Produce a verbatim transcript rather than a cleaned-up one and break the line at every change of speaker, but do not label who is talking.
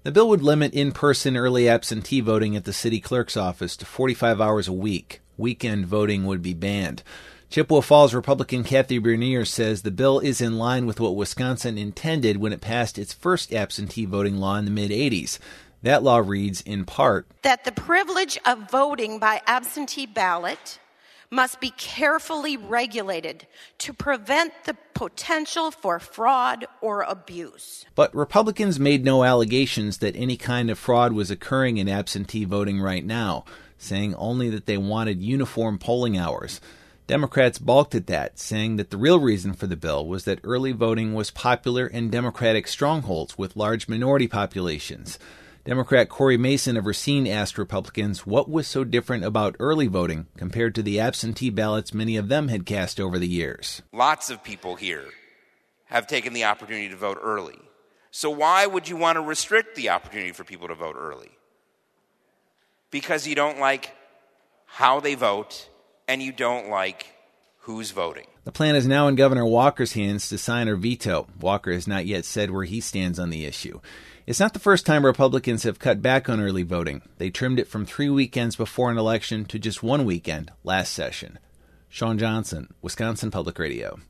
The bill would limit in-person early absentee voting at the city clerk's office to forty-five hours a week. Weekend voting would be banned. Chippewa Falls Republican Kathy Bernier says the bill is in line with what Wisconsin intended when it passed its first absentee voting law in the mid-eighties. That law reads, in part,
that the privilege of voting by absentee ballot must be carefully regulated to prevent the potential for fraud or abuse.
But Republicans made no allegations that any kind of fraud was occurring in absentee voting right now, saying only that they wanted uniform polling hours. Democrats balked at that, saying that the real reason for the bill was that early voting was popular in Democratic strongholds with large minority populations. Democrat Corey Mason of Racine asked Republicans what was so different about early voting compared to the absentee ballots many of them had cast over the years.
Lots of people here have taken the opportunity to vote early. So why would you want to restrict the opportunity for people to vote early? Because you don't like how they vote and you don't like who's voting.
The plan is now in Governor Walker's hands to sign or veto. Walker has not yet said where he stands on the issue. It's not the first time Republicans have cut back on early voting. They trimmed it from three weekends before an election to just one weekend last session. Sean Johnson, Wisconsin Public Radio.